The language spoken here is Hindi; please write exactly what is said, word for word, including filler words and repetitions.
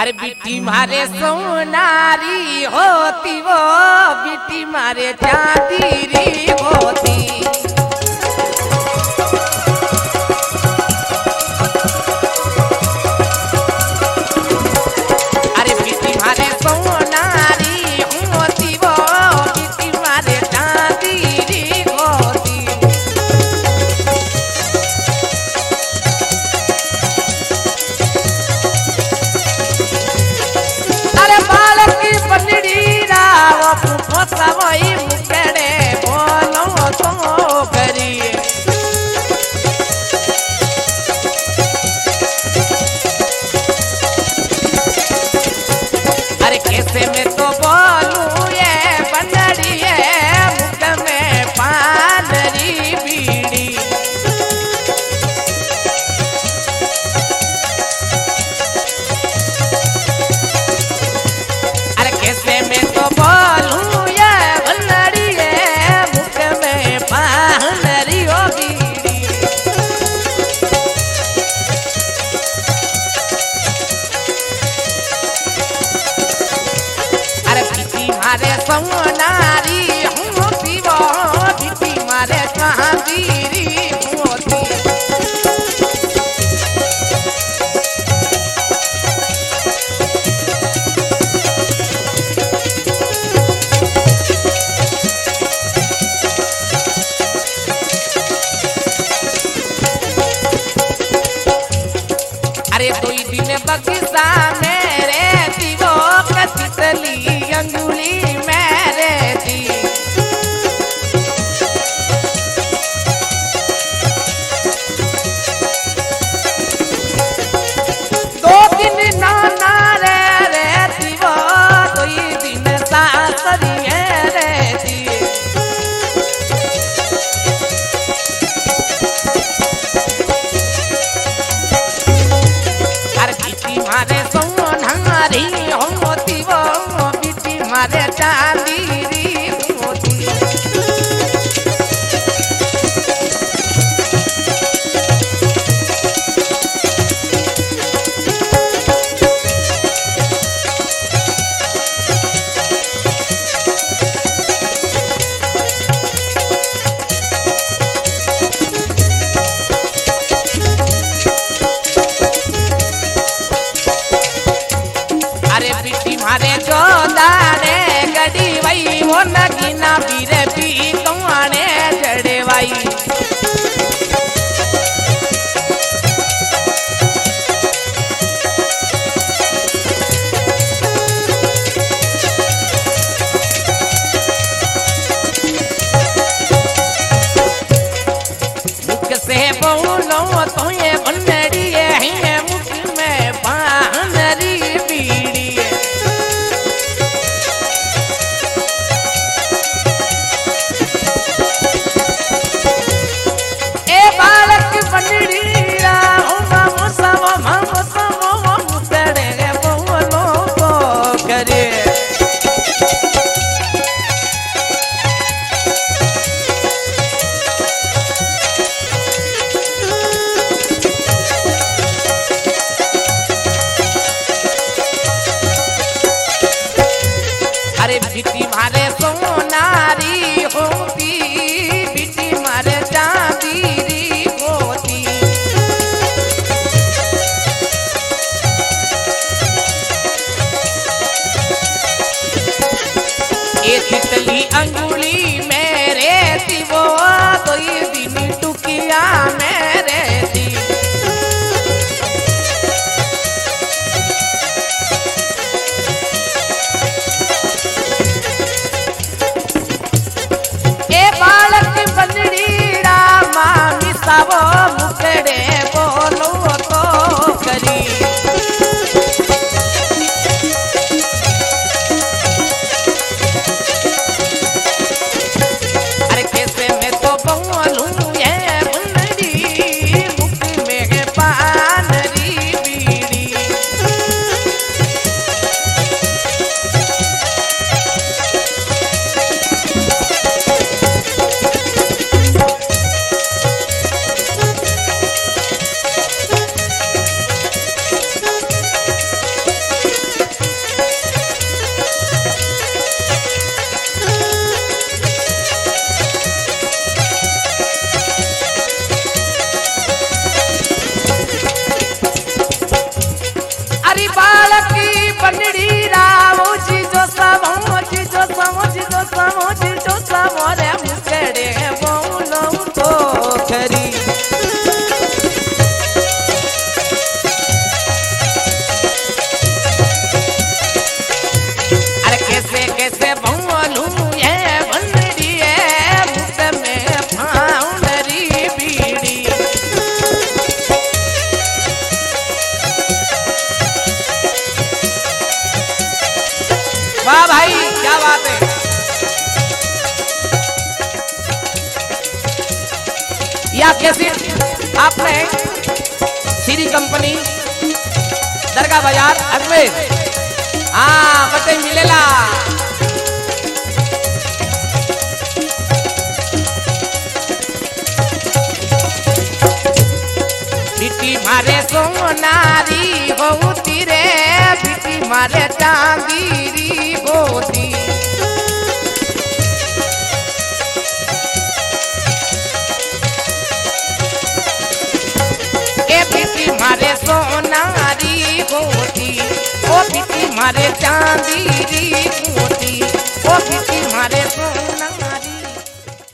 अरे बिटी मारे सोनारी होती वो बिटी मारे चांदीरी होती। अरे बिटी मारे सोनारी होती वो बिटी मारे चांदीरी होती। अरे बालक की पलड़ी राव फसवई मुकड़े बोलो तो करिए। अरे कैसे में तो बोलूं ये बनड़ी है मुख में पानरी बीड़ी। अरे कैसे में तो बोलूं ये बनड़ी है मुख में पानरी ओ बीड़ी। अरे बिटी मारे सोनारी होती वो बिटी मारे चांदीरी होती। अरे दो दिन बगीचा मेरे दीवो कतितली अंगुली मेरे दी। दो दिन नाना रे रे दीवो दो दिन सासरी रे दी। अरे बिटी मारे सोनारी होती वो बिटी मारे चांदीरी होती। अरे बिटी मारे जो दाने गड़ी वही वो नगीना बीरे पी कौने जड़े वही। मुख से बोलो तो ये बनड़ी है मुख में पानरी बीड़ी। ए बालक बनड़ी राहो मामो समो मामो समो मुतड़े बोलो तो करे। कैसेट आपने सीरी कंपनी दरगाह बाजार अजमेर हाँ बटे मिलेला। बिटी मारे सोनारी होती रे बिटी मारे चांदीरी होती ए बिटी मारे सोनारी होती ओ बिटी मारे चांदीरी होती ओ बिटी मारे सोनारी